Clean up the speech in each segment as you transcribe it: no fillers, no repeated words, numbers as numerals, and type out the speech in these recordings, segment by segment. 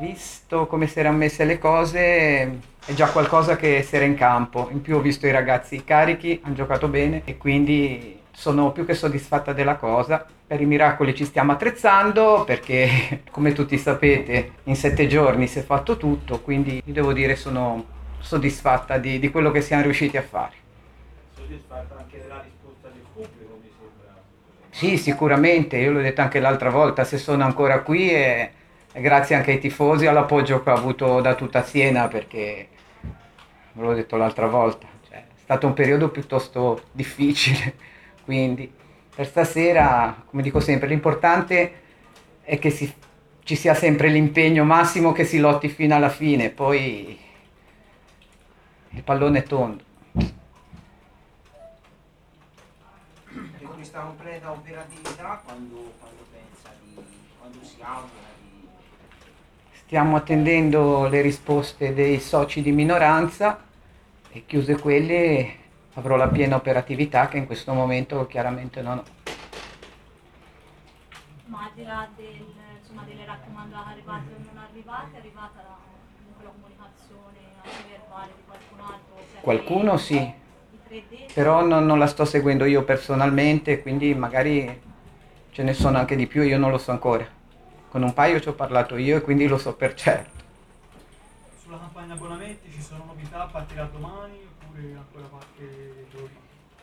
Visto come si erano messe le cose, è già qualcosa che si era in campo. In più ho visto i ragazzi carichi, hanno giocato bene e quindi sono più che soddisfatta della cosa. Per i miracoli ci stiamo attrezzando perché, come tutti sapete, in 7 giorni si è fatto tutto, quindi devo dire sono soddisfatta di quello che siamo riusciti a fare. Soddisfatta anche della risposta del pubblico, mi sembra. Sì, sicuramente, io l'ho detto anche l'altra volta, se sono ancora qui è grazie anche ai tifosi e all'appoggio che ho avuto da tutta Siena, perché, ve l'ho detto l'altra volta, cioè, è stato un periodo piuttosto difficile, quindi per stasera, come dico sempre, l'importante è che ci sia sempre l'impegno massimo, che si lotti fino alla fine, poi il pallone è tondo. Questa completa operatività quando pensa quando si augura di... Stiamo attendendo le risposte dei soci di minoranza e chiuse quelle avrò la piena operatività che in questo momento chiaramente non ho. Ma al di là insomma, delle raccomandate arrivate o non arrivate, è arrivata comunque la comunicazione anche verbale di qualcun altro? Cioè Qualcuno i sì, tre detti? però non la sto seguendo io personalmente, quindi magari ce ne sono anche di più, io non lo so ancora. Con un paio ci ho parlato io e quindi lo so per certo. Sulla campagna abbonamenti ci sono novità, partirà domani oppure ancora qualche giorno?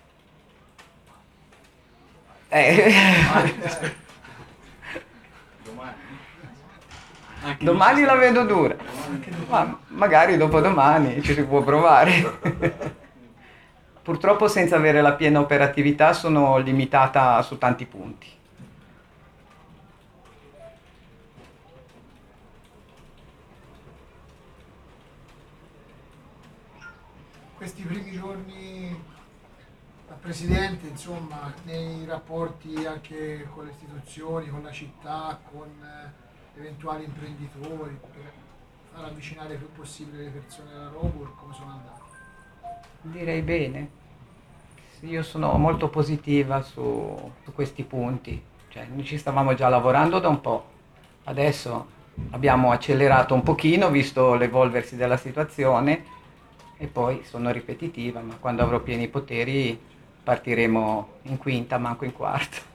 Domani. Domani la vedo dura, ma magari dopodomani ci si può provare. Purtroppo senza avere la piena operatività sono limitata su tanti punti. Questi primi giorni da Presidente, insomma, nei rapporti anche con le istituzioni, con la città, con eventuali imprenditori, per far avvicinare il più possibile le persone alla Robur, come sono andate? Direi bene. Io sono molto positiva su questi punti. Cioè, noi ci stavamo già lavorando da un po'. Adesso abbiamo accelerato un pochino, visto l'evolversi della situazione, e poi sono ripetitiva, ma quando avrò pieni poteri partiremo in quinta, manco in quarta.